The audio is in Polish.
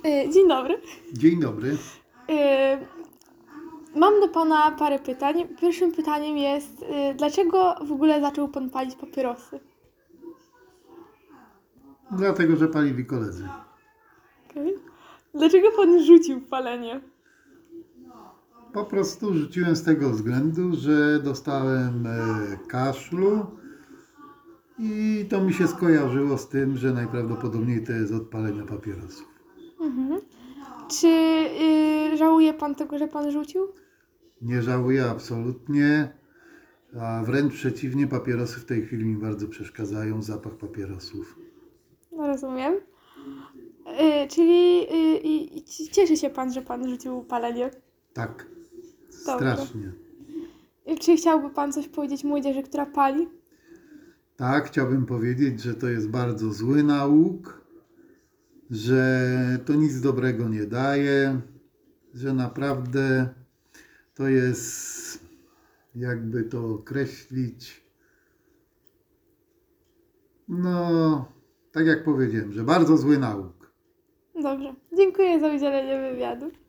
Dzień dobry. Dzień dobry. Mam do Pana parę pytań. Pierwszym pytaniem jest, dlaczego w ogóle zaczął Pan palić papierosy? Dlatego, że palili koledzy. Okej. Dlaczego Pan rzucił palenie? Po prostu rzuciłem z tego względu, że dostałem kaszlu i to mi się skojarzyło z tym, że najprawdopodobniej to jest od palenia papierosów. Czy żałuje Pan tego, że Pan rzucił? Nie żałuję absolutnie, a wręcz przeciwnie, papierosy w tej chwili mi bardzo przeszkadzają, zapach papierosów. No, rozumiem. Czyli cieszy się Pan, że Pan rzucił palenie? Tak, Dobrze. strasznie. Czy chciałby Pan coś powiedzieć młodzieży, która pali? Tak, chciałbym powiedzieć, że to jest bardzo zły nauk, że to nic dobrego nie daje, że naprawdę to jest, jakby to określić, no, tak jak powiedziałem, że bardzo zły nauk. Dobrze. Dziękuję za udzielenie wywiadu.